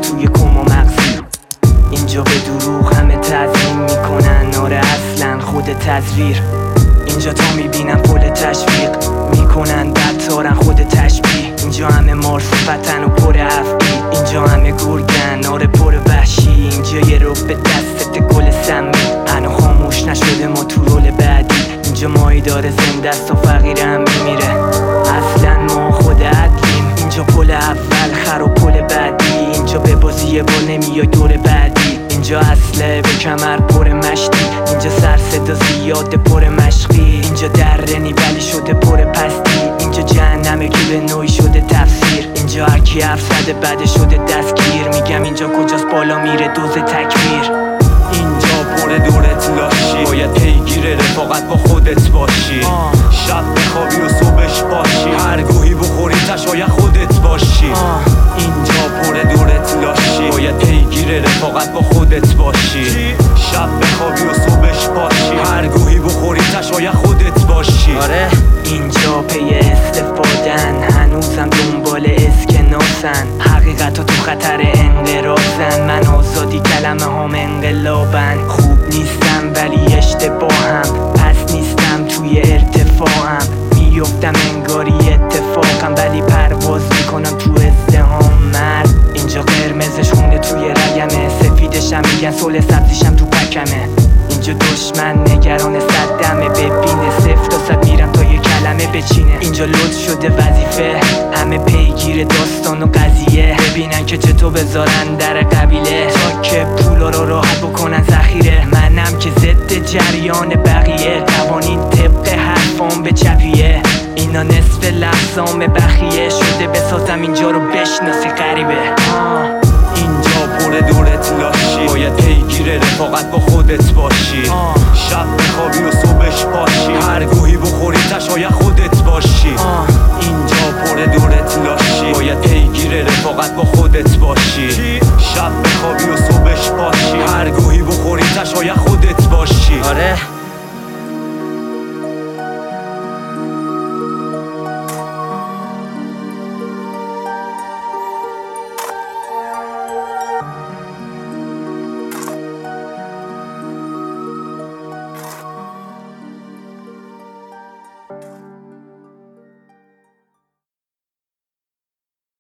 توی کم و مغزی. اینجا به دروغ همه تزیین میکنن، آره اصلا خود تصویر. اینجا تا میبینن پل تشویق میکنن، بدتارن خود تشبیه. اینجا همه مارصفتن و پر افعی، اینجا همه گرگن آره پر وحشی. اینجا یه رب به دستت گل سمی، هنو خاموش نشده ما تو رول بعدی. اینجا مایی داره زنده است و فقیر هم میمیره، اصلا ما خود عدلیم. اینجا پل اول خر و پل بعدی، اینجا به بازی با نمیای دور بعدی. اینجا اصله به کمر پر مشتی، اینجا سر صدا زیاده پر مشقی. اینجا درنی ولی شده پر پستی، اینجا جهنمه که به نوعی شده تفسیر. اینجا هرکی حرف زده بده شده دستگیر، میگم اینجا کجاست بالا میره دوز تکبیر. اینجا پر دورت لاشی، باید پیگیر رفاقت با خودت باشی. شب بخوابی و صبحش باشی، هر گوهی بخوری تشاید خودت باشی. اینجا پر دورت لاشی، باید پیگیر رفاقت با خودت باشی. شب بخوابی و صبحش باشی، هر گوهی بخوری تشاید خودت باشی. آره اینجا پی استفادن، هنوزم دنبال اسکناسن. حقیقتا تو خطر انقراضن، من آزادی کلمه هام انقلابن. خوب نیستم ولی اشتباهم، پس نیستم توی ارتفاعم. میفتم انگاری اتفاقم ولی پرواز میکنم تو ازدهام. مرد اینجا قرمزش خونه توی رگمه، سفیدشم میگن سول سبزیشم تو پکمه. اینجا دشمن نگران صدمه، ببینه 0 تا 100 میرم تا یه کلمه بچینه. اینجا لود شده وظیفه، همه پیگیر داستان و قضیه. ببینن که چطور بذارن در قبیله، تا که پولا رو راحت بکنن ذخیره. منم که ضد جریان بقیه، قوانین طبق حرفام به چپیه. اینا نصف لحظام بخیه، شده بسازم اینجا رو بشناسی غریبه. اینجا پر دورت لاشی، باید پیگیر رفاقت با خودت باشی. شب